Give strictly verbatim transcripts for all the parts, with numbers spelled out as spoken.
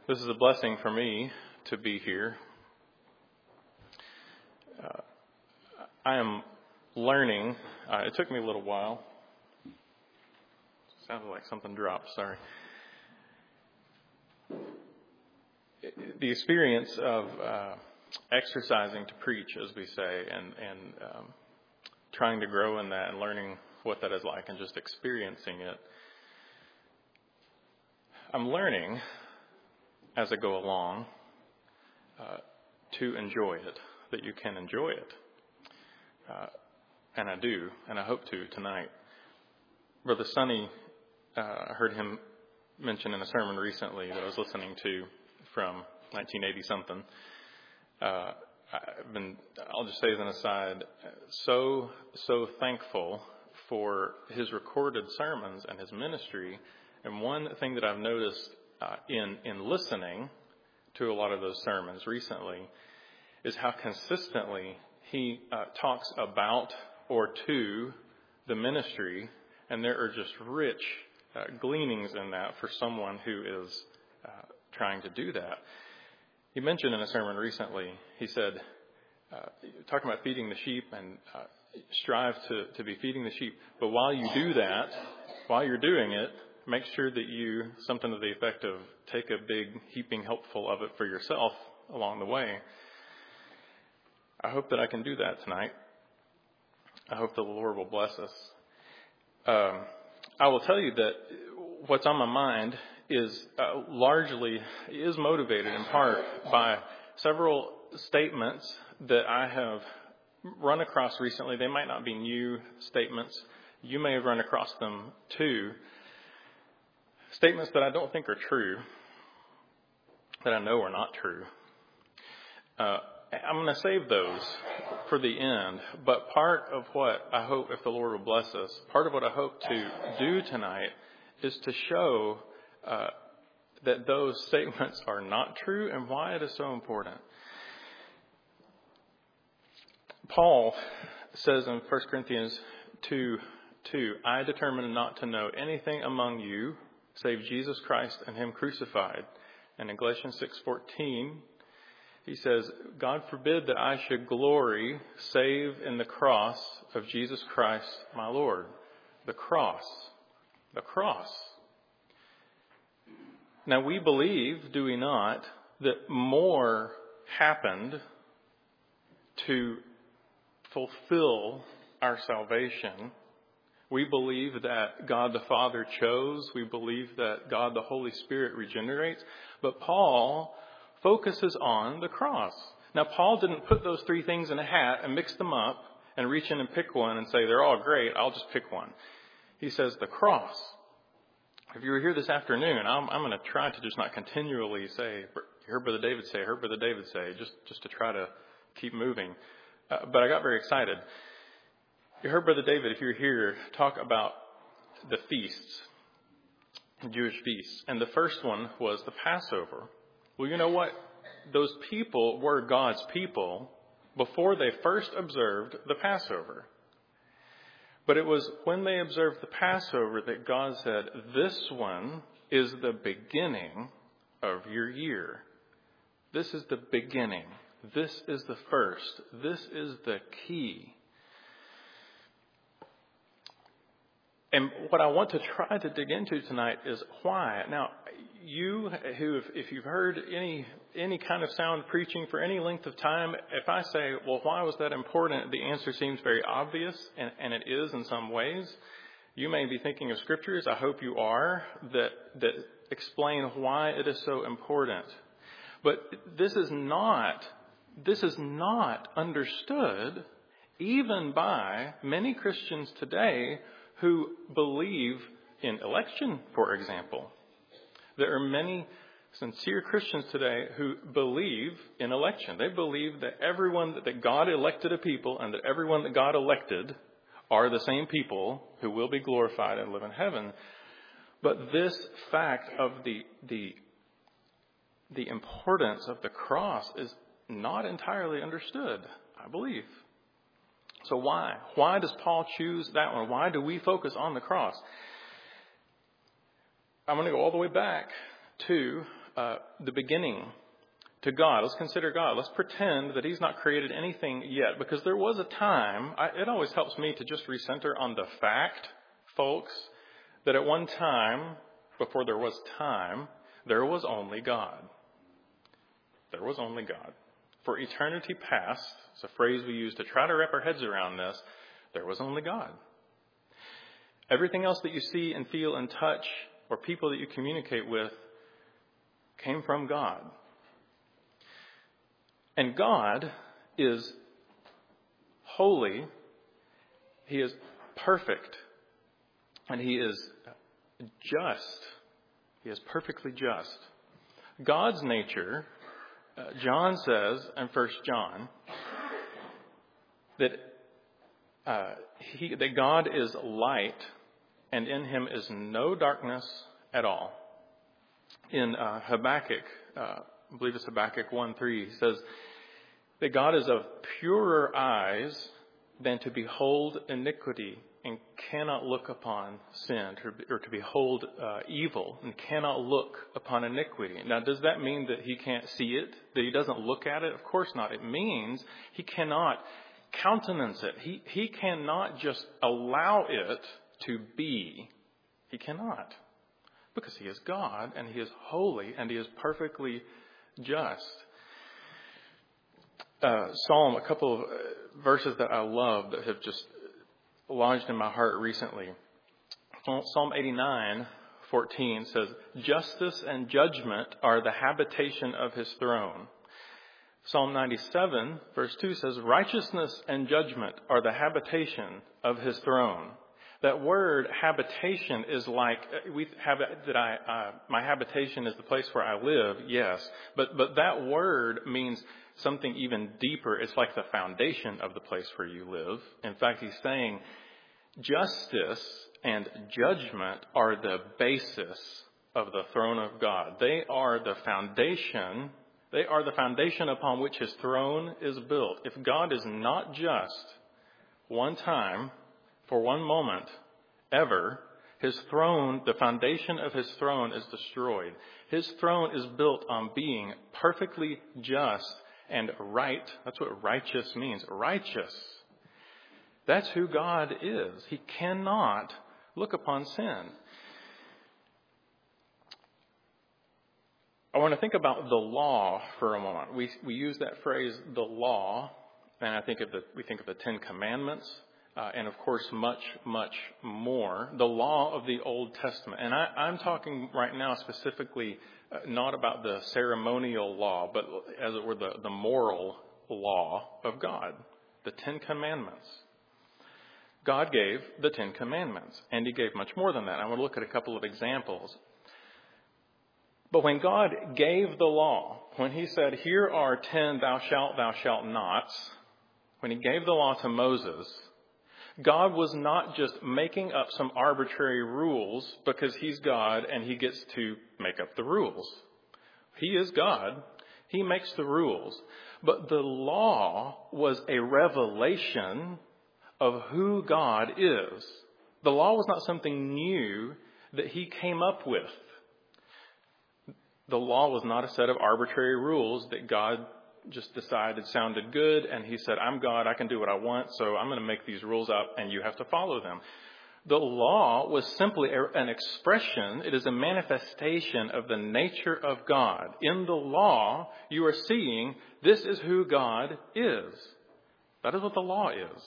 This is a blessing for me to be here. Uh, I am learning. Uh, it took me a little while. Sounded like something dropped. Sorry. The experience of uh, exercising to preach, as we say, and and um, trying to grow in that and learning what that is like and just experiencing it. I'm learning as I go along uh, to enjoy it, that you can enjoy it. Uh, and I do, and I hope to tonight. Brother Sonny, uh, I heard him mention in a sermon recently that I was listening to from nineteen eighty something. Uh, I've been, I'll just say as an aside, so, so thankful for his recorded sermons and his ministry. And one thing that I've noticed uh, in, in listening to a lot of those sermons recently is how consistently he uh, talks about or to the ministry. And there are just rich uh, gleanings in that for someone who is uh, trying to do that. He mentioned in a sermon recently, he said, uh, talking about feeding the sheep and uh, strive to, to be feeding the sheep. But while you do that, while you're doing it, make sure that you, something to the effect of, take a big heaping helpful of it for yourself along the way. I hope that I can do that tonight. I hope that the Lord will bless us. Um, I will tell you that what's on my mind is uh, largely, is motivated in part by several statements that I have run across recently. They might not be new statements. You may have run across them too. Statements that I don't think are true, that I know are not true. Uh, I'm going to save those for the end, but part of what I hope, if the Lord will bless us, part of what I hope to do tonight is to show uh, that those statements are not true and why it is so important. Paul says in First Corinthians two two, I determined not to know anything among you save Jesus Christ and him crucified. And in Galatians six fourteen, he says, God forbid that I should glory save in the cross of Jesus Christ, my Lord. The cross. The cross. Now we believe, do we not, that more happened to fulfill our salvation. We believe that God the Father chose. We believe that God the Holy Spirit regenerates. But Paul focuses on the cross. Now, Paul didn't put those three things in a hat and mix them up and reach in and pick one and say, they're all great, I'll just pick one. He says the cross. If you were here this afternoon, I'm, I'm going to try to just not continually say, you heard Brother David say, heard Brother David say, just, just to try to keep moving. Uh, but I got very excited. You heard Brother David, if you're here, talk about the feasts, Jewish feasts. And the first one was the Passover. Well, you know what? Those people were God's people before they first observed the Passover. But it was when they observed the Passover that God said, this one is the beginning of your year. This is the beginning. This is the first. This is the key. And what I want to try to dig into tonight is why. Now, you who, if, if you've heard any any kind of sound preaching for any length of time, if I say, well, why was that important? The answer seems very obvious, and, and it is in some ways. You may be thinking of scriptures, I hope you are, that that explain why it is so important. But this is not, this is not understood even by many Christians today who believe in election, for example. There are many sincere Christians today who believe in election. They believe that everyone, that God elected a people and that everyone that God elected are the same people who will be glorified and live in heaven. But this fact of the, the, the importance of the cross is not entirely understood, I believe. So why? Why does Paul choose that one? Why do we focus on the cross? I'm going to go all the way back to uh, the beginning to God. Let's consider God. Let's pretend that he's not created anything yet, because there was a time, I, it always helps me to just recenter on the fact, folks, that at one time, before there was time, there was only God. There was only God. For eternity past, it's a phrase we use to try to wrap our heads around this, there was only God. Everything else that you see and feel and touch, or people that you communicate with, came from God. And God is holy, he is perfect, and he is just. He is perfectly just. God's nature, uh, John says in First John, that uh, he, that God is light, and in him is no darkness at all. In uh, Habakkuk, uh, I believe it's Habakkuk one three, he says that God is of purer eyes than to behold iniquity, and cannot look upon sin, or to behold uh, evil, and cannot look upon iniquity. Now, does that mean that he can't see it, that he doesn't look at it? Of course not. It means he cannot countenance it. He, he cannot just allow it to be. He cannot. Because he is God, and he is holy, and he is perfectly just. Uh, Psalm, a couple of verses that I love that have just lodged in my heart recently. Psalm eighty-nine fourteen says, "Justice and judgment are the habitation of his throne." Psalm ninety-seven verse two says, "Righteousness and judgment are the habitation of his throne." That word habitation is like, we have that I, uh, my habitation is the place where I live, yes. But, but that word means something even deeper. It's like the foundation of the place where you live. In fact, he's saying justice and judgment are the basis of the throne of God. They are the foundation. They are the foundation upon which his throne is built. If God is not just one time, for one moment, ever, his throne, the foundation of his throne is destroyed. His throne is built on being perfectly just and right. That's what righteous means. Righteous. That's who God is. He cannot look upon sin. I want to think about the law for a moment. We we use that phrase, the law, and I think of the we think of the Ten Commandments. Uh, and of course, much, much more. The law of the Old Testament. And I, I'm talking right now specifically uh, not about the ceremonial law, but as it were the, the moral law of God. The Ten Commandments. God gave the Ten Commandments, and he gave much more than that. I want to look at a couple of examples. But when God gave the law, when he said, "Here are ten thou shalt, thou shalt nots," when he gave the law to Moses, God was not just making up some arbitrary rules because he's God and he gets to make up the rules. He is God. He makes the rules. But the law was a revelation of who God is. The law was not something new that he came up with. The law was not a set of arbitrary rules that God just decided sounded good, and he said, "I'm God, I can do what I want, so I'm going to make these rules up, and you have to follow them." The law was simply an expression, it is a manifestation of the nature of God. In the law, you are seeing this is who God is. That is what the law is.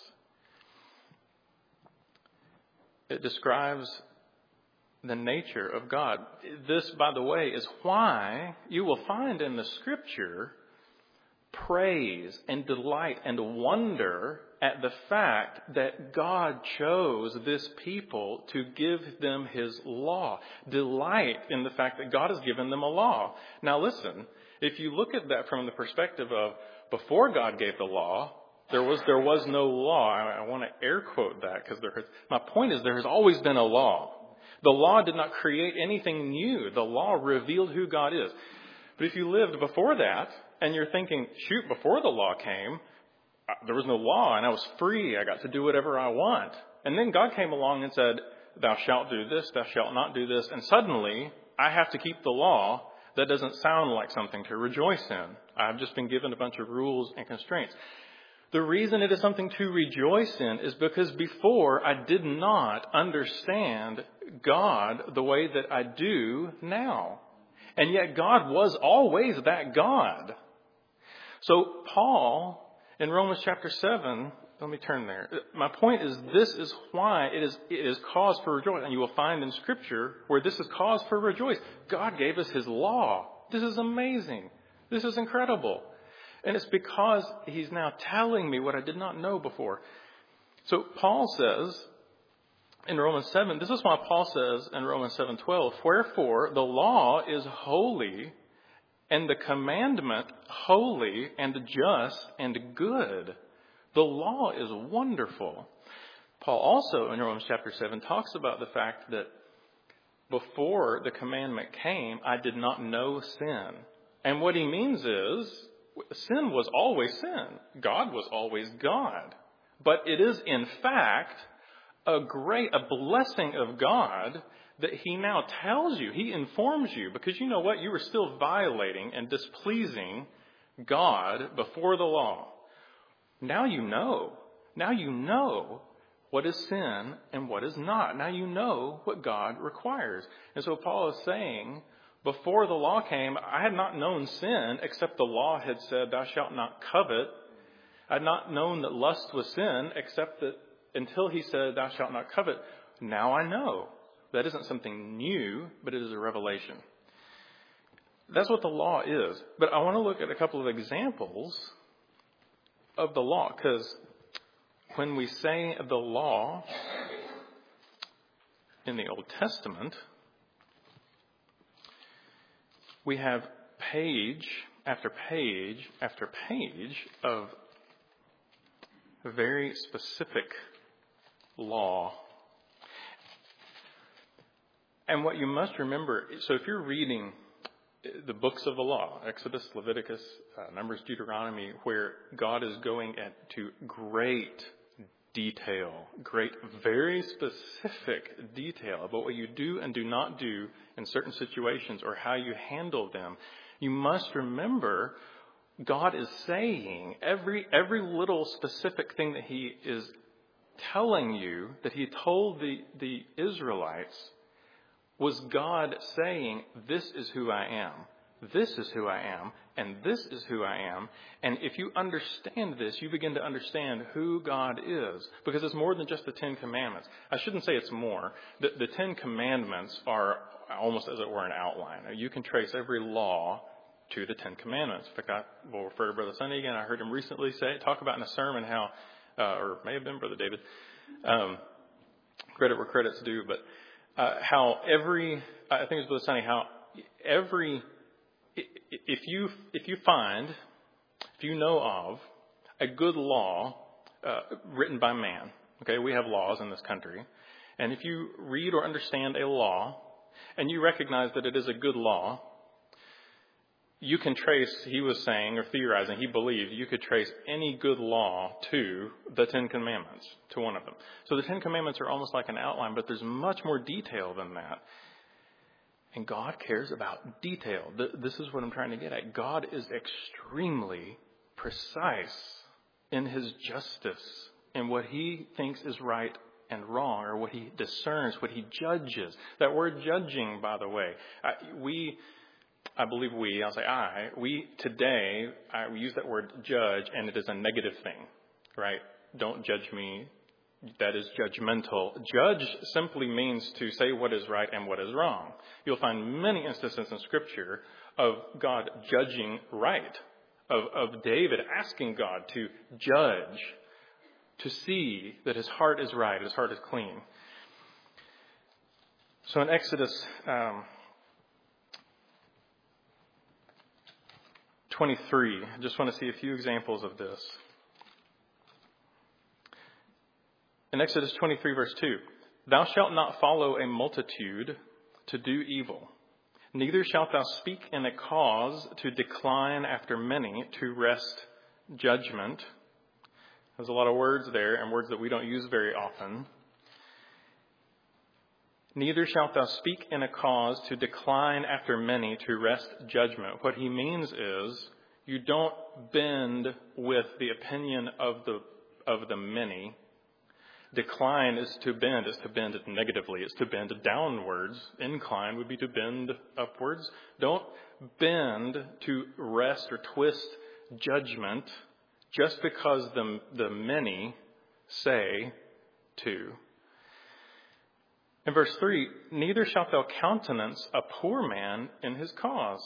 It describes the nature of God. This, by the way, is why you will find in the Scripture praise and delight and wonder at the fact that God chose this people to give them his law. Delight in the fact that God has given them a law. Now listen, if you look at that from the perspective of before God gave the law, there was there was no law. I, I want to air quote that because there has, my point is there has always been a law. The law did not create anything new. The law revealed who God is. But if you lived before that, and you're thinking, shoot, before the law came, there was no law, and I was free. I got to do whatever I want. And then God came along and said, "Thou shalt do this, thou shalt not do this." And suddenly, I have to keep the law. That doesn't sound like something to rejoice in. I've just been given a bunch of rules and constraints. The reason it is something to rejoice in is because before I did not understand God the way that I do now. And yet God was always that God. So Paul, in Romans chapter seven, let me turn there. My point is, this is why it is, it is cause for rejoice. And you will find in Scripture where this is cause for rejoice. God gave us His law. This is amazing. This is incredible. And it's because He's now telling me what I did not know before. So Paul says in Romans seven, this is why Paul says in Romans seven twelve, wherefore the law is holy, and the commandment holy and just and good. The law is wonderful. Paul also in Romans chapter seven talks about the fact that before the commandment came, I did not know sin. And what he means is, sin was always sin. God was always God. But it is in fact a great, a blessing of God that He now tells you, He informs you, because you know what? You were still violating and displeasing God before the law. Now you know. Now you know what is sin and what is not. Now you know what God requires. And so Paul is saying, before the law came, I had not known sin except the law had said, thou shalt not covet. I had not known that lust was sin except that until He said, thou shalt not covet. Now I know. That isn't something new, but it is a revelation. That's what the law is. But I want to look at a couple of examples of the law, because when we say the law in the Old Testament, we have page after page after page of very specific law. And what you must remember, so if you're reading the books of the law, Exodus, Leviticus, uh, Numbers, Deuteronomy, where God is going at, to great detail, great, very specific detail about what you do and do not do in certain situations or how you handle them, you must remember God is saying every every little specific thing that He is telling you, that He told the, the Israelites, was God saying, this is who I am, this is who I am, and this is who I am. And if you understand this, you begin to understand who God is, because it's more than just the Ten Commandments. I shouldn't say it's more. The, the Ten Commandments are almost, as it were, an outline. You can trace every law to the Ten Commandments. In fact, I will refer to Brother Sunday again. I heard him recently say, talk about in a sermon how, uh, or it may have been Brother David, um, credit where credit's due, but Uh, how every, I think it was Brother Sonny, how every, if you, if you find, if you know of a good law uh, written by man, okay, we have laws in this country, and if you read or understand a law, and you recognize that it is a good law, you can trace, he was saying, or theorizing, he believed you could trace any good law to the Ten Commandments, to one of them. So the Ten Commandments are almost like an outline, but there's much more detail than that. And God cares about detail. This is what I'm trying to get at. God is extremely precise in His justice, in what He thinks is right and wrong, or what He discerns, what He judges. That word judging, by the way, I, we... I believe we, I'll say I, we today, I, we use that word judge, and it is a negative thing, right? Don't judge me. That is judgmental. Judge simply means to say what is right and what is wrong. You'll find many instances in Scripture of God judging right, of, of David asking God to judge, to see that his heart is right, his heart is clean. So in Exodus um, twenty-three. I just want to see a few examples of this. In Exodus twenty-three, verse two, thou shalt not follow a multitude to do evil, neither shalt thou speak in a cause to decline after many, to wrest judgment. There's a lot of words there, and words that we don't use very often. Neither shalt thou speak in a cause to decline after many to wrest judgment. What he means is you don't bend with the opinion of the of the many. Decline is to bend, is to bend negatively, is to bend downwards. Incline would be to bend upwards. Don't bend to wrest or twist judgment just because the, the many say to. In verse three, neither shalt thou countenance a poor man in his cause.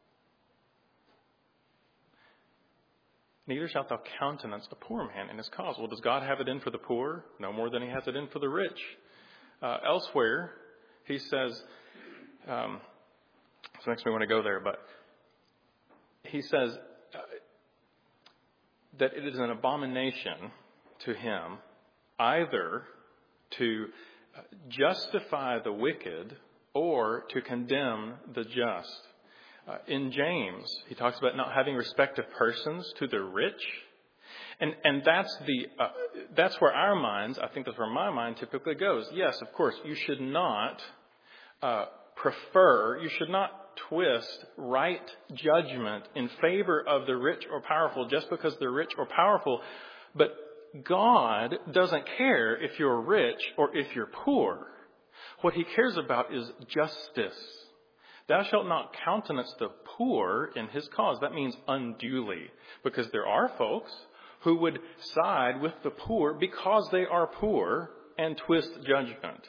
Neither shalt thou countenance a poor man in his cause. Well, does God have it in for the poor? No more than he has it in for the rich. Uh, elsewhere, he says, um, this makes me want to go there, but he says uh, that it is an abomination to him either to justify the wicked or to condemn the just. Uh, in James, he talks about not having respect of persons to the rich. And and that's the uh, that's where our minds, I think that's where my mind typically goes. Yes, of course, you should not uh, prefer, you should not twist right judgment in favor of the rich or powerful just because they're rich or powerful. But God doesn't care if you're rich or if you're poor. What he cares about is justice. Thou shalt not countenance the poor in his cause. That means unduly, because there are folks who would side with the poor because they are poor and twist judgment.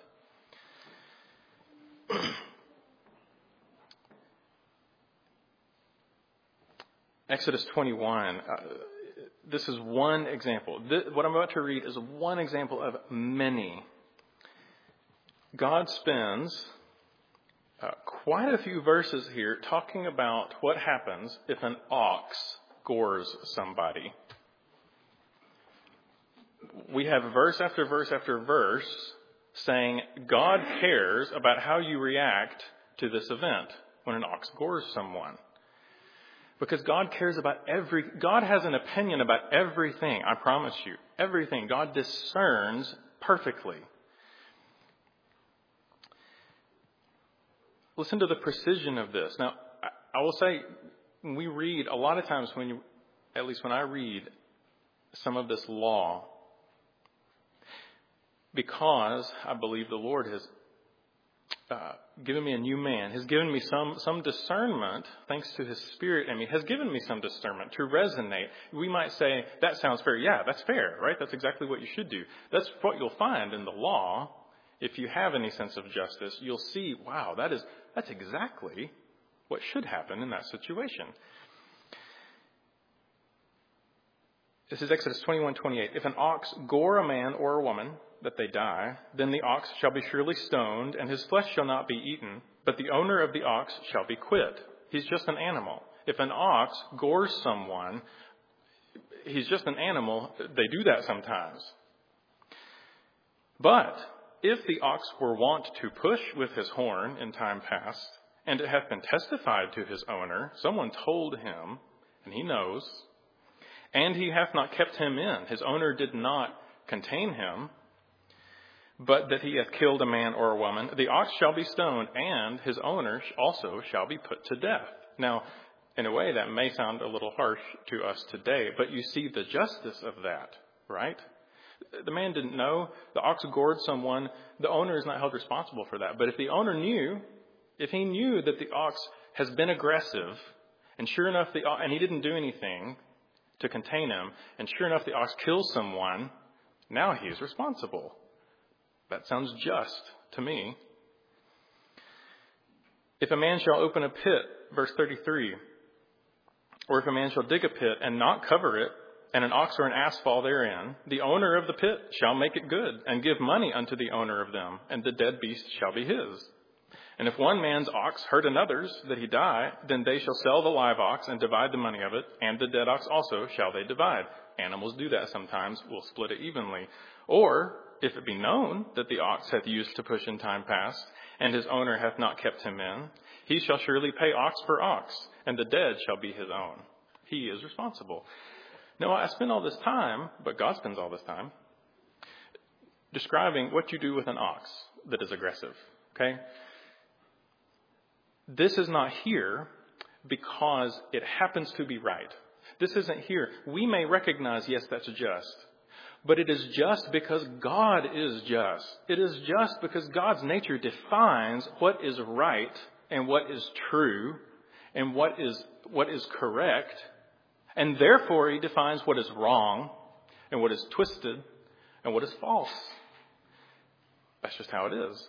Exodus twenty-one. Uh, this is one example. This, what I'm about to read is one example of many. God spends uh, quite a few verses here talking about what happens if an ox gores somebody. We have verse after verse after verse saying God cares about how you react to this event when an ox gores someone. Because God cares about every, God has an opinion about everything, I promise you. Everything. God discerns perfectly. Listen to the precision of this. Now, I will say, when we read, a lot of times when you, at least when I read some of this law, because I believe the Lord has uh, given me a new man, has given me some, some discernment, thanks to his Spirit in me, has given me some discernment to resonate. We might say, that sounds fair. Yeah, that's fair, right? That's exactly what you should do. That's what you'll find in the law. If you have any sense of justice, you'll see, wow, that is, that's exactly what should happen in that situation. This is Exodus twenty-one twenty-eight. If an ox gore a man or a woman, that they die, then the ox shall be surely stoned, and his flesh shall not be eaten, but the owner of the ox shall be quit. He's just an animal. If an ox gores someone, he's just an animal. They do that sometimes. But if the ox were wont to push with his horn in time past, and it hath been testified to his owner, someone told him, and he knows, and he hath not kept him in, his owner did not contain him, but that he hath killed a man or a woman, the ox shall be stoned, and his owner also shall be put to death. Now, in a way, that may sound a little harsh to us today, but you see the justice of that, right? The man didn't know. The ox gored someone. The owner is not held responsible for that. But if the owner knew, if he knew that the ox has been aggressive, and sure enough, the and he didn't do anything to contain him, and sure enough, the ox kills someone, now he is responsible. That sounds just to me. If a man shall open a pit, verse thirty-three, or if a man shall dig a pit and not cover it, and an ox or an ass fall therein, the owner of the pit shall make it good, and give money unto the owner of them, and the dead beast shall be his. And if one man's ox hurt another's, that he die, then they shall sell the live ox and divide the money of it, and the dead ox also shall they divide. Animals do that sometimes. We'll split it evenly. Or, if it be known that the ox hath used to push in time past, and his owner hath not kept him in, he shall surely pay ox for ox, and the dead shall be his own. He is responsible. Now, I spend all this time, but God spends all this time, describing what you do with an ox that is aggressive. Okay? This is not here because it happens to be right. This isn't here. We may recognize, yes, that's just. But it is just because God is just. It is just because God's nature defines what is right and what is true and what is what is correct. And therefore, he defines what is wrong and what is twisted and what is false. That's just how it is.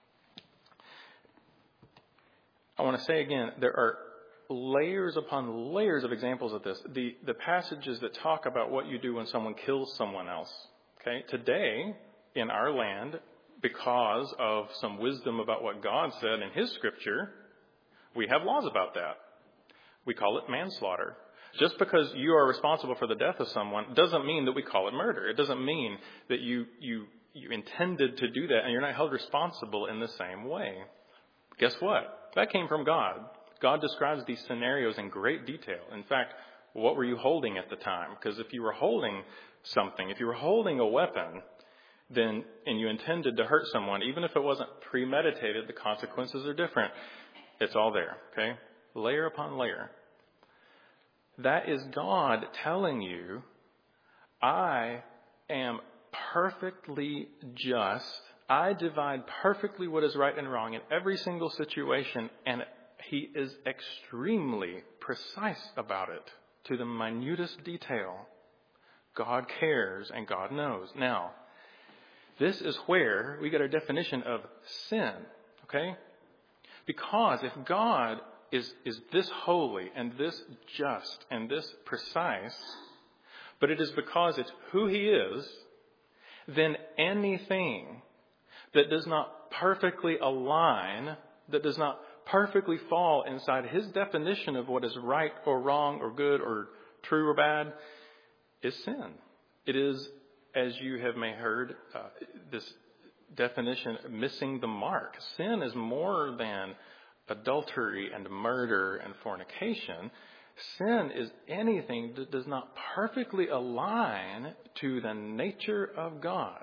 I want to say again, there are layers upon layers of examples of this. The, the passages that talk about what you do when someone kills someone else. Okay, today in our land, because of some wisdom about what God said in his scripture, we have laws about that. We call it manslaughter. Just because you are responsible for the death of someone doesn't mean that we call it murder. It doesn't mean that you, you, you intended to do that and you're not held responsible in the same way. Guess what? That came from God. God describes these scenarios in great detail. In fact, what were you holding at the time? Because if you were holding something, if you were holding a weapon, then and you intended to hurt someone, even if it wasn't premeditated, the consequences are different. It's all there, okay? Layer upon layer. That is God telling you, I am perfectly just. I divide perfectly what is right and wrong in every single situation, and he is extremely precise about it to the minutest detail. God cares and God knows. Now, this is where we get our definition of sin, okay? Because if God is, is this holy and this just and this precise, but it is because it's who he is, then anything that does not perfectly align, that does not perfectly fall inside his definition of what is right or wrong or good or true or bad is sin. It is, as you have may heard, uh, this definition, missing the mark. Sin is more than adultery and murder and fornication. Sin is anything that does not perfectly align to the nature of God.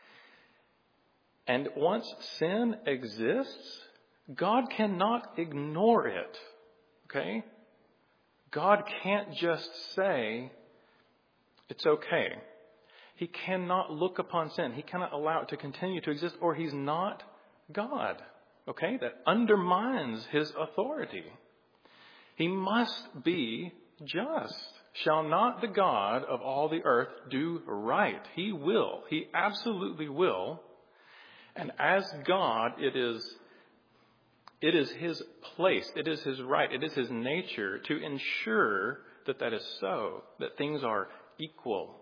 And once sin exists, God cannot ignore it. Okay? God can't just say, it's okay. He cannot look upon sin. He cannot allow it to continue to exist, or he's not God. Okay? That undermines his authority. He must be just. Shall not the God of all the earth do right? He will. He absolutely will. And as God, it is, it is his place, it is his right, it is his nature to ensure that that is so, that things are equal.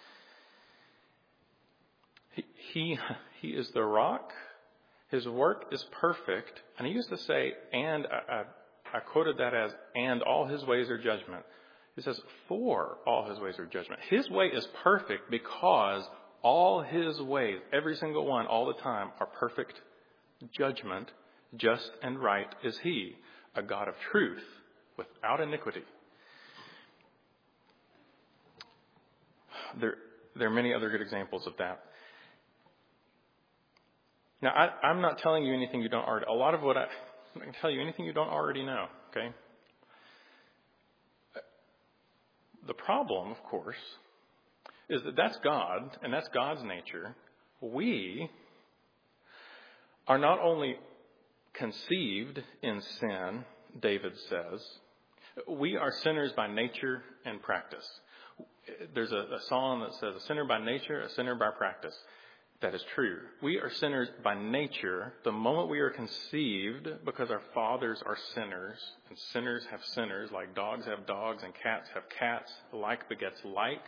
He, he, he is the rock. His work is perfect. And he used to say, and I, I, I quoted that as, and all his ways are judgment. He says, for all his ways are judgment. His way is perfect because all his ways, every single one, all the time, are perfect judgment. Just and right is he, a God of truth, without iniquity. There, there are many other good examples of that. Now, I, I'm not telling you anything you don't already. A lot of what I, I can tell you anything you don't already know. Okay. The problem, of course, is that that's God and that's God's nature. We are not only conceived in sin, David says, we are sinners by nature and practice. There's a, a song that says, a sinner by nature, a sinner by practice. That is true. We are sinners by nature the moment we are conceived, because our fathers are sinners, and sinners have sinners, like dogs have dogs and cats have cats. Like begets like.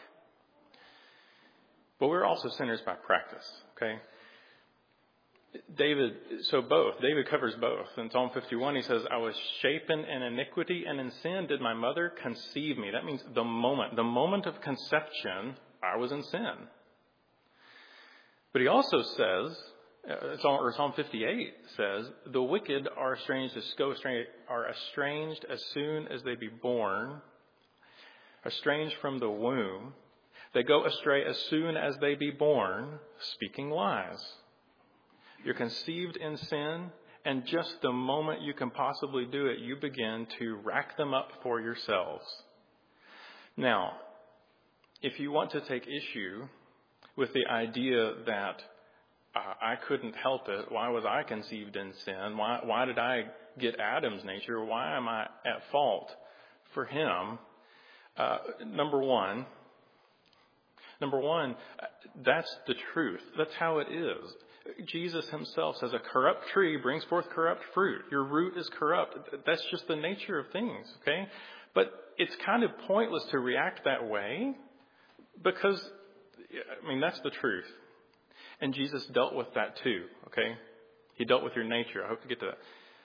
But we're also sinners by practice, okay? David, so both. David covers both. In Psalm fifty-one, he says, I was shapen in iniquity, and in sin did my mother conceive me. That means the moment, the moment of conception, I was in sin. But he also says, or Psalm fifty-eight says, the wicked are estranged, are estranged as soon as they be born, estranged from the womb. They go astray as soon as they be born, speaking lies. You're conceived in sin, And just the moment you can possibly do it, you begin to rack them up for yourselves. Now, if you want to take issue with the idea that uh, I couldn't help it, why was I conceived in sin? Why, why did I get Adam's nature? Why am I at fault for him? Uh, number one, number one, that's the truth. That's how it is. Jesus himself says a corrupt tree brings forth corrupt fruit. Your root is corrupt. That's just the nature of things, okay? But it's kind of pointless to react that way because, I mean, that's the truth. And Jesus dealt with that too, okay? He dealt with your nature. I hope to get to that.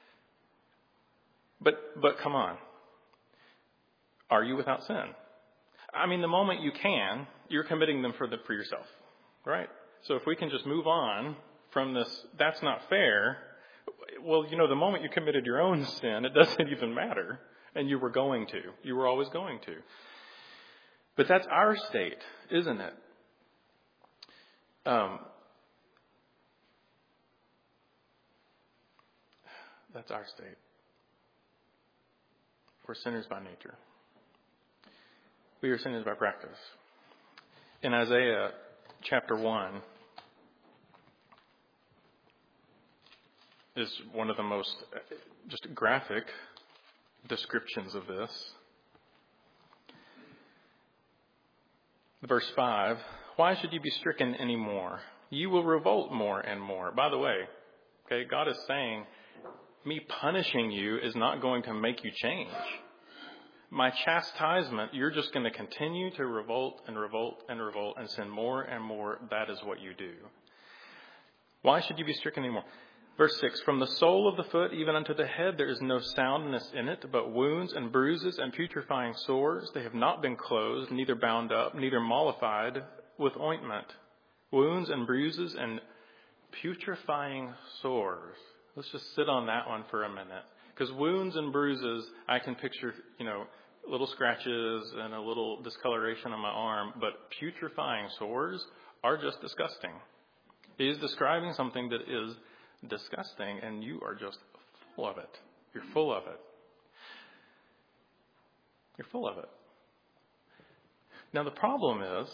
But, but come on. Are you without sin? I mean, the moment you can, you're committing them for the, for yourself, right? So if we can just move on from this, that's not fair. Well, you know, the moment you committed your own sin, it doesn't even matter. And you were going to. You were always going to. But that's our state, isn't it? Um, that's our state. We're sinners by nature. We are sinners by practice. In Isaiah chapter one is one of the most just graphic descriptions of this. Verse five, why should you be stricken anymore? You will revolt more and more. By the way, okay, God is saying, me punishing you is not going to make you change. My chastisement, you're just going to continue to revolt and revolt and revolt and sin more and more. That is what you do. Why should you be stricken anymore? Verse six, from the sole of the foot even unto the head there is no soundness in it, but wounds and bruises and putrefying sores. They have not been closed, neither bound up, neither mollified with ointment. Wounds and bruises and putrefying sores. Let's just sit on that one for a minute. Because wounds and bruises, I can picture, you know, little scratches and a little discoloration on my arm, but putrefying sores are just disgusting. He is describing something that is disgusting, and you are just full of it. You're full of it. You're full of it. Now the problem is,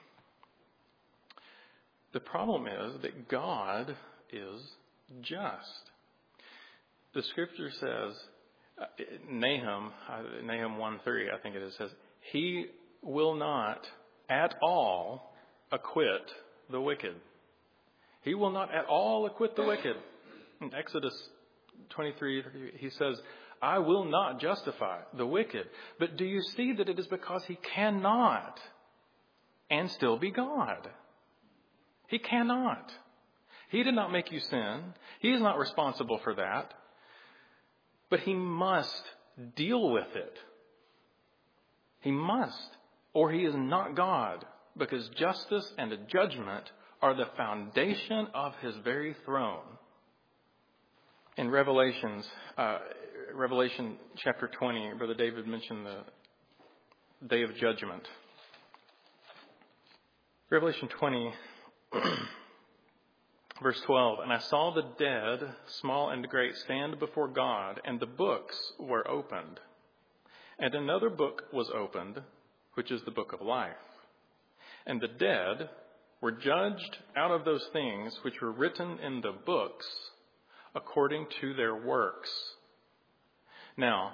the problem is that God is just. The scripture says, uh, Nahum, uh, Nahum one three, I think it is, says, he will not at all acquit the wicked. He will not at all acquit the wicked. In Exodus twenty-three, he says, I will not justify the wicked. But do you see that it is because he cannot and still be God? He cannot. He did not make you sin. He is not responsible for that. But he must deal with it. He must, or he is not God, because justice and judgment are the foundation of his very throne. In Revelations, uh, Revelation chapter twenty, Brother David mentioned the day of judgment. Revelation twenty, verse twelve, and I saw the dead, small and great, stand before God, and the books were opened. And another book was opened, which is the book of life. And the dead were judged out of those things which were written in the books according to their works. Now,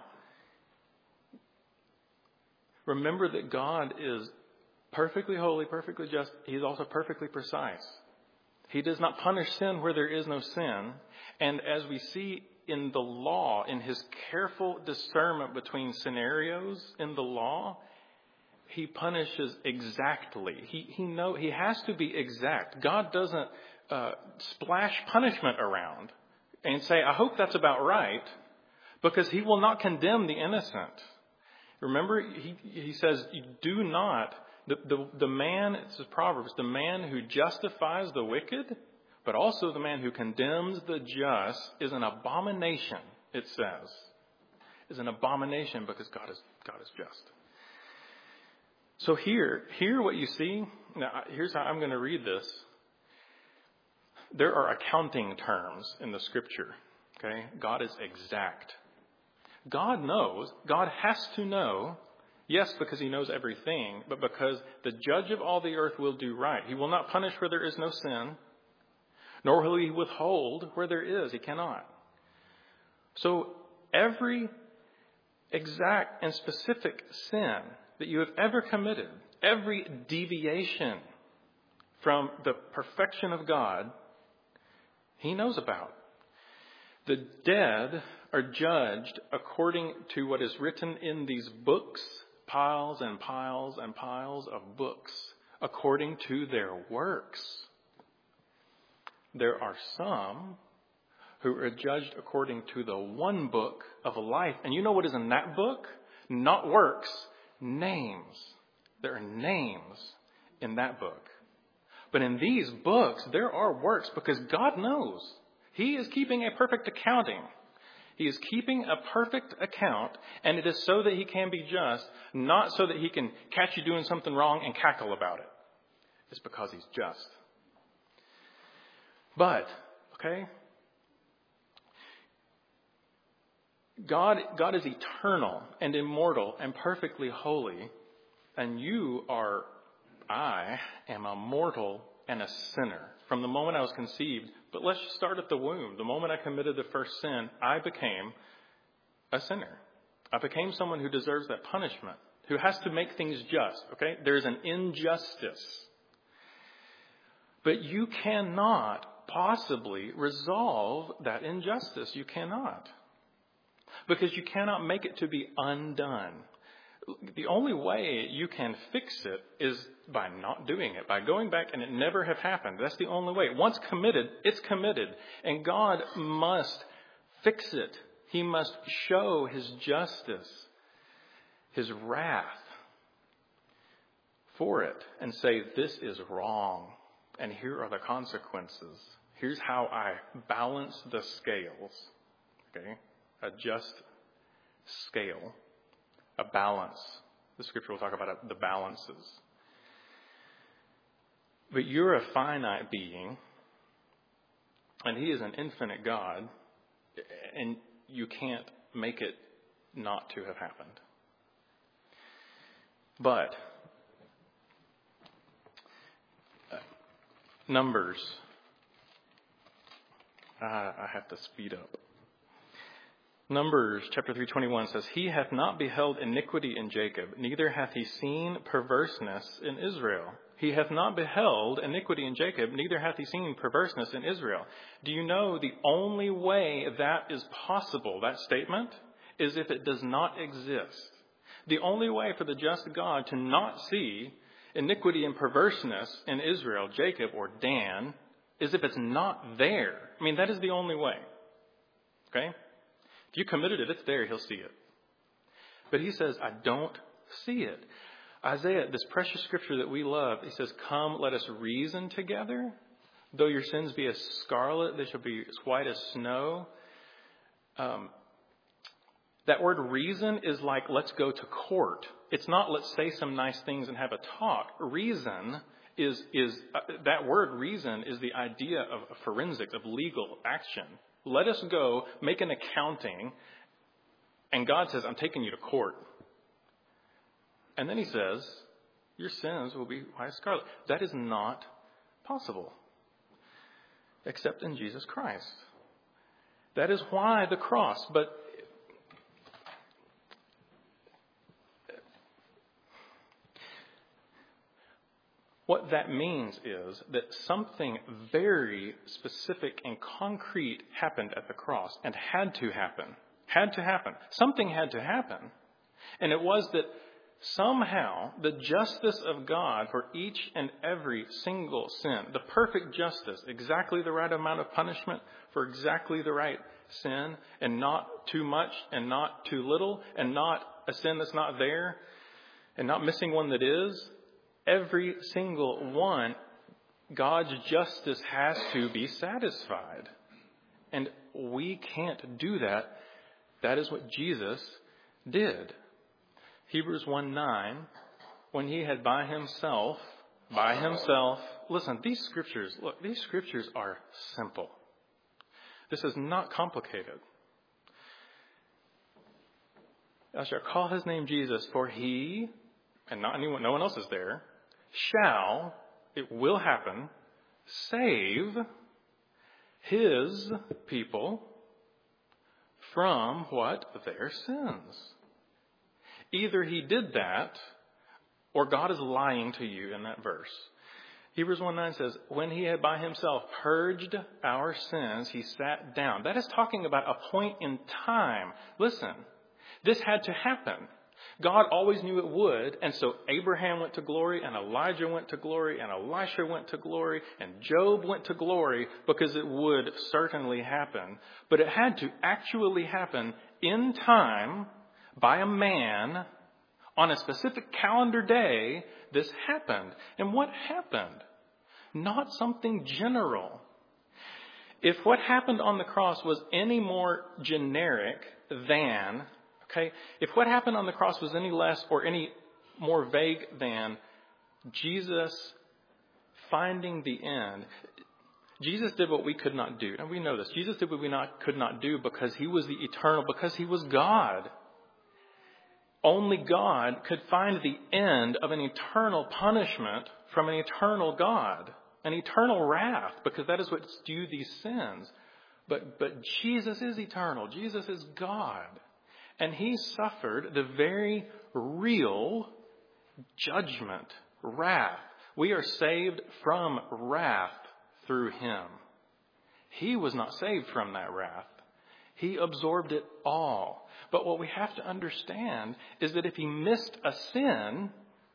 remember that God is perfectly holy, perfectly just. He's also perfectly precise. He does not punish sin where there is no sin. And as we see in the law, in his careful discernment between scenarios in the law, he punishes exactly. He he know he has to be exact. God doesn't uh, splash punishment around and say, I hope that's about right, because he will not condemn the innocent. Remember, he he says, you do not, the, the, the man, it says Proverbs, the man who justifies the wicked, but also the man who condemns the just is an abomination, it says. Is an abomination because God is God is just. So here, here what you see, now here's how I'm going to read this. There are accounting terms in the scripture, Okay? God is exact. God knows. God has to know. Yes, because he knows everything, but because the judge of all the earth will do right. He will not punish where there is no sin, nor will he withhold where there is. He cannot. So every exact and specific sin that you have ever committed, every deviation from the perfection of God, he knows about. The dead are judged according to what is written in these books, piles and piles and piles of books, according to their works. There are some who are judged according to the one book of life. And you know what is in that book? Not works, names. There are names in that book. But in these books, there are works because God knows. He is keeping a perfect accounting. He is keeping a perfect account, and it is so that he can be just, not so that he can catch you doing something wrong and cackle about it. It's because he's just. But, okay, God, God is eternal and immortal and perfectly holy, and you are, I am a mortal and a sinner from the moment I was conceived. But let's just start at the womb. The moment I committed the first sin, I became a sinner. I became someone who deserves that punishment, who has to make things just, okay? There's an injustice. But you cannot possibly resolve that injustice. You cannot. Because you cannot make it to be undone. The only way you can fix it is by not doing it, by going back and it never have happened. That's the only way. Once committed, it's committed. And God must fix it. He must show his justice, his wrath for it and say, this is wrong. And here are the consequences. Here's how I balance the scales. Okay? A just scale. A balance. The scripture will talk about the balances. But you're a finite being, and he is an infinite God, and you can't make it not to have happened. But, uh, Numbers, uh, I have to speed up. Numbers chapter three twenty-one says, he hath not beheld iniquity in Jacob, neither hath he seen perverseness in Israel. He hath not beheld iniquity in Jacob, neither hath he seen perverseness in Israel. Do you know the only way that is possible, that statement, is if it does not exist. The only way for the just God to not see iniquity and perverseness in Israel, Jacob or Dan, is if it's not there. I mean, that is the only way. Okay? If you committed it, it's there, he'll see it. But he says, I don't see it. Isaiah, this precious scripture that we love, he says, come, let us reason together. Though your sins be as scarlet, they shall be as white as snow. Um, that word reason is like, let's go to court. It's not let's say some nice things and have a talk. Reason is, is uh, that word reason is the idea of forensics, of legal action. Let us go make an accounting. And God says, I'm taking you to court. And then he says, your sins will be white as scarlet. That is not possible. Except in Jesus Christ. That is why the cross. But what that means is that something very specific and concrete happened at the cross and had to happen. Had to happen. Something had to happen. And it was that somehow the justice of God for each and every single sin, the perfect justice, exactly the right amount of punishment for exactly the right sin, and not too much and not too little, and not a sin that's not there, and not missing one that is. Every single one, God's justice has to be satisfied. And we can't do that. That is what Jesus did. Hebrews one nine, when he had by himself, by himself, listen, these scriptures, look, these scriptures are simple. This is not complicated. Thou shalt call his name Jesus, for he, and not anyone, no one else is there, shall, it will happen, save his people from what? Their sins. Either he did that, or God is lying to you in that verse. Hebrews one nine says, when he had by himself purged our sins, he sat down. That is talking about a point in time. Listen, this had to happen. God always knew it would, and so Abraham went to glory, and Elijah went to glory, and Elisha went to glory, and Job went to glory, because it would certainly happen. But it had to actually happen in time by a man on a specific calendar day. This happened. And what happened? Not something general. If what happened on the cross was any more generic than, okay, if what happened on the cross was any less or any more vague than Jesus finding the end, Jesus did what we could not do. And we know this. Jesus did what we not, could not do because he was the eternal, because he was God. Only God could find the end of an eternal punishment from an eternal God, an eternal wrath, because that is what's due these sins. But, but Jesus is eternal. Jesus is God. And he suffered the very real judgment, wrath. We are saved from wrath through him. He was not saved from that wrath. He absorbed it all. But what we have to understand is that if he missed a sin,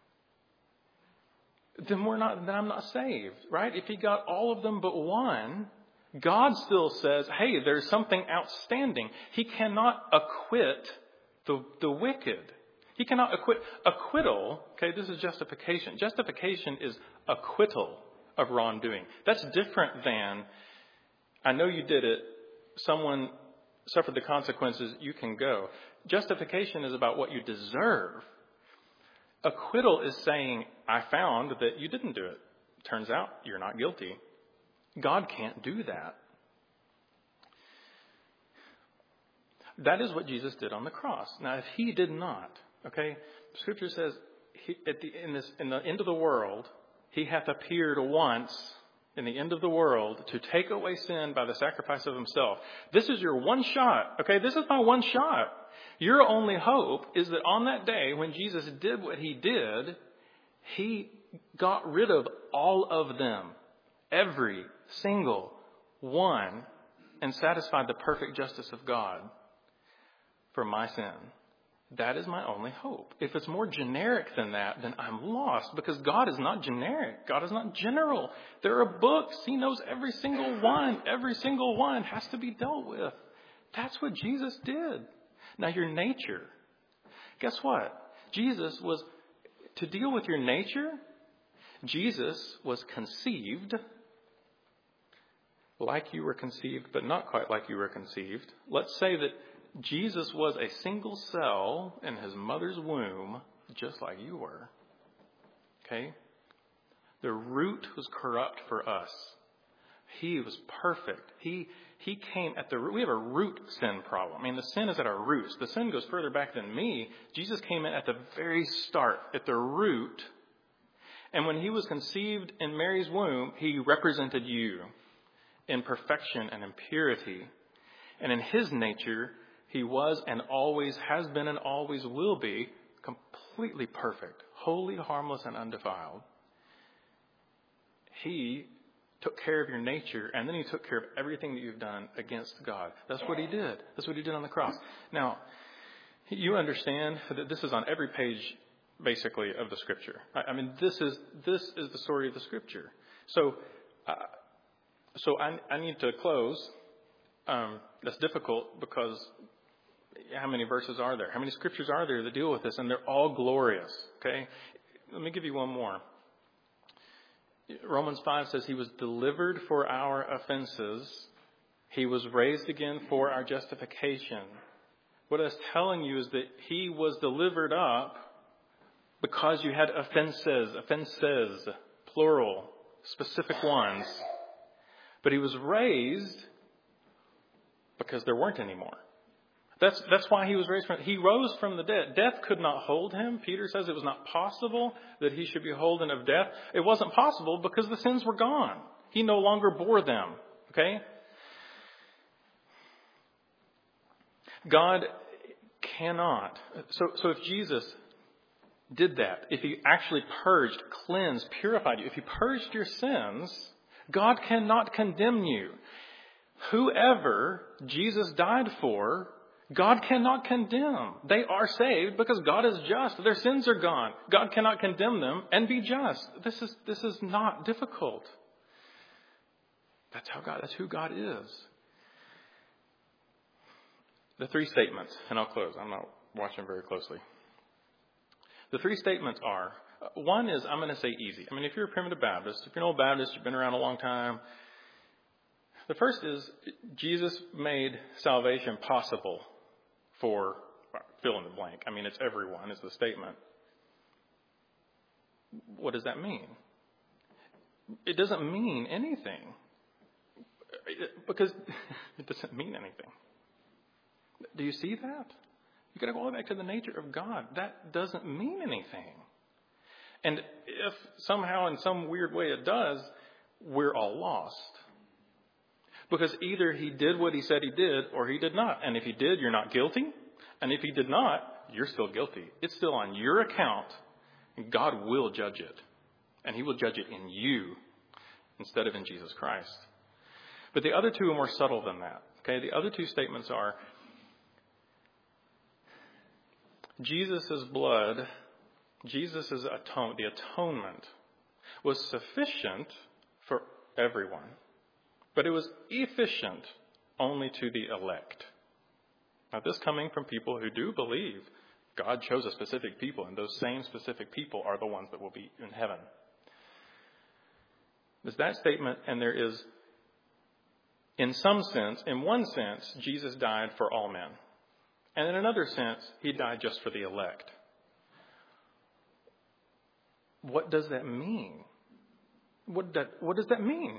then we're not, then I'm not saved, right? If he got all of them but one, God still says, hey, there's something outstanding. He cannot acquit the, the wicked. He cannot acquit. Acquittal, okay, this is justification. Justification is acquittal of wrongdoing. That's different than, I know you did it, someone suffered the consequences, you can go. Justification is about what you deserve. Acquittal is saying, I found that you didn't do it. Turns out you're not guilty. God can't do that. That is what Jesus did on the cross. Now, if he did not, okay, Scripture says he, at the, in, this, in the end of the world, he hath appeared once in the end of the world to take away sin by the sacrifice of himself. This is your one shot. Okay, this is my one shot. Your only hope is that on that day when Jesus did what he did, he got rid of all of them, every single one, and satisfied the perfect justice of God for my sin. That is my only hope. If it's more generic than that, then I'm lost, because God is not generic. God is not general. There are books. He knows every single one. Every single one has to be dealt with. That's what Jesus did. Now, your nature. Guess what? Jesus was, to deal with your nature, Jesus was conceived like you were conceived, but not quite like you were conceived. Let's say that Jesus was a single cell in his mother's womb, just like you were. Okay? The root was corrupt for us. He was perfect. He he came at the root. We have a root sin problem. I mean, the sin is at our roots. The sin goes further back than me. Jesus came in at the very start, at the root. And when he was conceived in Mary's womb, he represented you in perfection and in purity. And in his nature, he was and always has been and always will be completely perfect, holy, harmless, and undefiled. He took care of your nature, and then he took care of everything that you've done against God. That's what he did. That's what he did on the cross. Now, you understand that this is on every page, basically, of the Scripture. I mean, this is this is the story of the Scripture. So, uh, so I, I need to close. Um, that's difficult because how many verses are there? How many scriptures are there that deal with this? And they're all glorious. Okay, let me give you one more. Romans five says he was delivered for our offenses. He was raised again for our justification. What I was telling you is that he was delivered up because you had offenses, offenses, plural, specific ones. But he was raised because there weren't any more. That's, that's why he was raised from, he rose from the dead. Death could not hold him. Peter says it was not possible that he should be holden of death. It wasn't possible because the sins were gone. He no longer bore them. Okay? God cannot. So, so if Jesus did that, if he actually purged, cleansed, purified you, if he purged your sins, God cannot condemn you. Whoever Jesus died for, God cannot condemn. They are saved because God is just. Their sins are gone. God cannot condemn them and be just. This is, this is not difficult. That's how God, that's who God is. The three statements, and I'll close. I'm not watching very closely. The three statements are, one is, I'm going to say easy. I mean, if you're a primitive Baptist, if you're an old Baptist, you've been around a long time. The first is, Jesus made salvation possible for, fill in the blank. I mean, it's everyone is the statement. What does that mean? It doesn't mean anything. Because it doesn't mean anything. Do you see that? You've got to go all the way back to the nature of God. That doesn't mean anything. And if somehow in some weird way it does, we're all lost. Because either he did what he said he did or he did not. And if he did, you're not guilty. And if he did not, you're still guilty. It's still on your account. And God will judge it. And he will judge it in you instead of in Jesus Christ. But the other two are more subtle than that. Okay, the other two statements are, Jesus' blood, Jesus' atone, the atonement was sufficient for everyone, but it was efficient only to the elect. Now, this coming from people who do believe God chose a specific people, and those same specific people are the ones that will be in heaven. There's that statement, and there is, in some sense, in one sense, Jesus died for all men. And in another sense, he died just for the elect. What does that mean? What, that, what does that mean?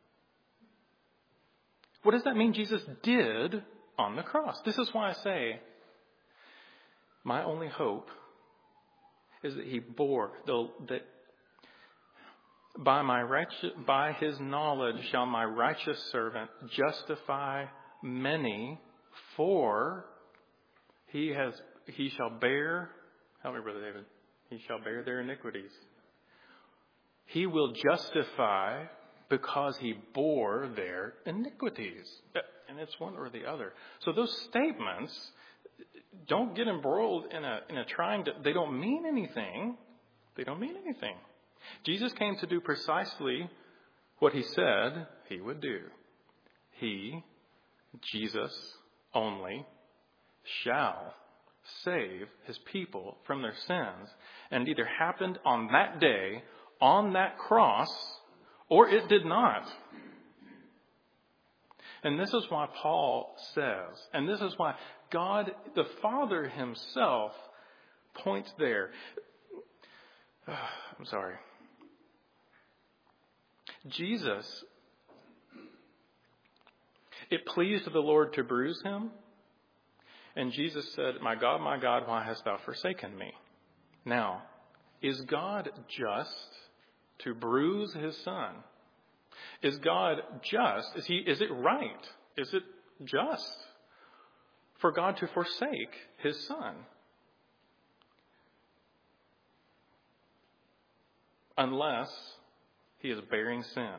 What does that mean Jesus did on the cross? This is why I say, my only hope is that he bore, the, that by, my righteous, by his knowledge shall my righteous servant justify many, for He has, he shall bear, help me, Brother David, he shall bear their iniquities. He will justify because he bore their iniquities. And it's one or the other. So those statements don't get embroiled in a, in a trying to, they don't mean anything. They don't mean anything. Jesus came to do precisely what he said he would do. He, Jesus only, shall save his people from their sins. And it either happened on that day, on that cross, or it did not. And this is why Paul says, and this is why God, the Father himself, points there. I'm sorry. Jesus, it pleased the Lord to bruise him. And Jesus said, my God, my God, why hast thou forsaken me? Now, is God just to bruise his son? Is God just? Is he, is it right? Is it just for God to forsake his son? Unless he is bearing sin.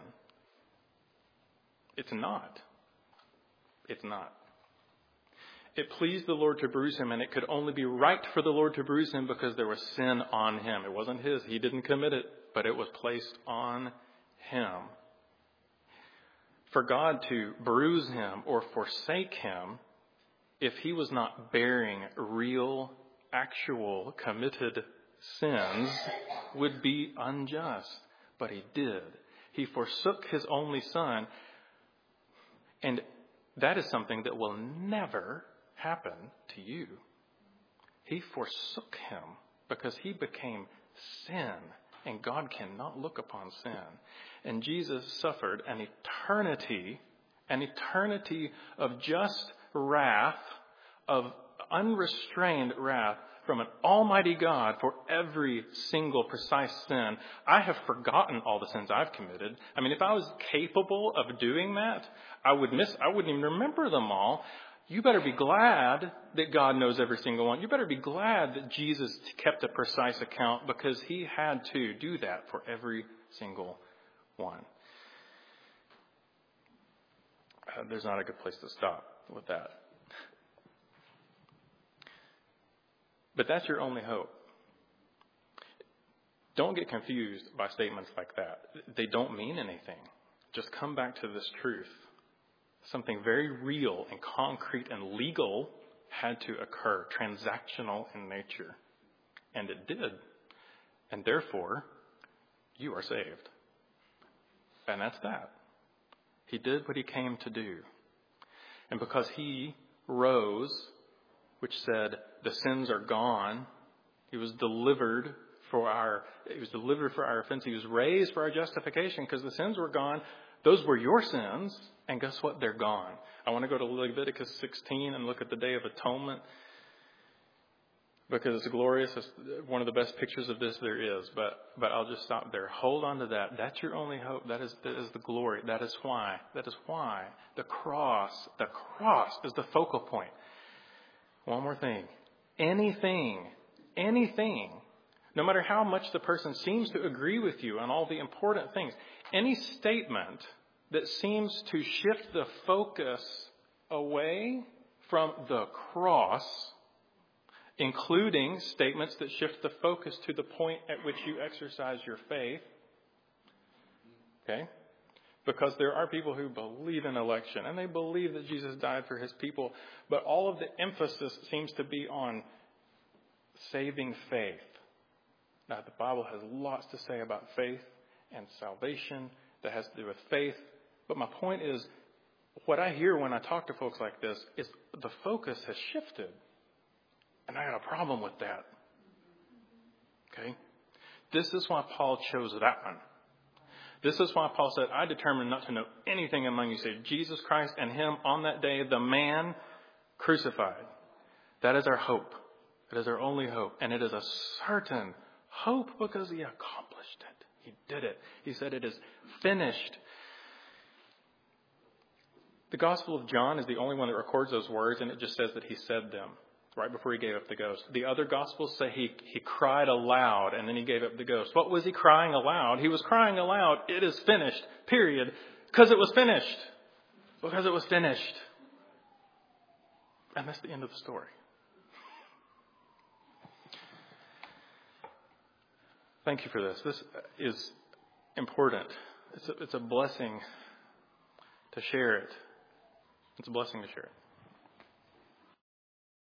It's not. It's not. It pleased the Lord to bruise him, and it could only be right for the Lord to bruise him because there was sin on him. It wasn't his. He didn't commit it, but it was placed on him. For God to bruise him or forsake him, if he was not bearing real, actual, committed sins, would be unjust. But he did. He forsook his only son, and that is something that will never happen to you. He forsook him because he became sin, and God cannot look upon sin. And Jesus suffered an eternity An eternity of just wrath, of unrestrained wrath from an almighty God for every single precise sin. I have forgotten all the sins I've committed. I mean, if I was capable of doing that, I would miss, I wouldn't even remember them all. You better be glad that God knows every single one. You better be glad that Jesus kept a precise account, because he had to do that for every single one. Uh, there's not a good place to stop with that. But that's your only hope. Don't get confused by statements like that. They don't mean anything. Just come back to this truth. Something very real and concrete and legal had to occur, transactional in nature. And it did. And therefore, you are saved. And that's that. He did what he came to do. And because he rose, which said the sins are gone, he was delivered for our he was delivered for our offense. He was raised for our justification, because the sins were gone. Those were your sins, and guess what? They're gone. I want to go to Leviticus sixteen and look at the Day of Atonement, because it's glorious. It's one of the best pictures of this there is. But but I'll just stop there. Hold on to that. That's your only hope. That is that is the glory. That is why. That is why the cross. The cross is the focal point. One more thing. Anything, anything, no matter how much the person seems to agree with you on all the important things, any statement that seems to shift the focus away from the cross, including statements that shift the focus to the point at which you exercise your faith, okay? Because there are people who believe in election, and they believe that Jesus died for his people, but all of the emphasis seems to be on saving faith. Now, the Bible has lots to say about faith and salvation that has to do with faith. But my point is, what I hear when I talk to folks like this is the focus has shifted. And I got a problem with that. Okay? This is why Paul chose that one. This is why Paul said, I determined not to know anything among you save Jesus Christ and him on that day, the man crucified. That is our hope. It is our only hope. And it is a certain hope because he accomplished it. He did it. He said it is finished. The Gospel of John is the only one that records those words, and it just says that he said them right before he gave up the ghost. The other Gospels say he, he cried aloud, and then he gave up the ghost. What was he crying aloud? He was crying aloud, it is finished, period, because it was finished. Because it was finished. And that's the end of the story. Thank you for this. This is important. It's a, it's a blessing to share it. It's a blessing to share it.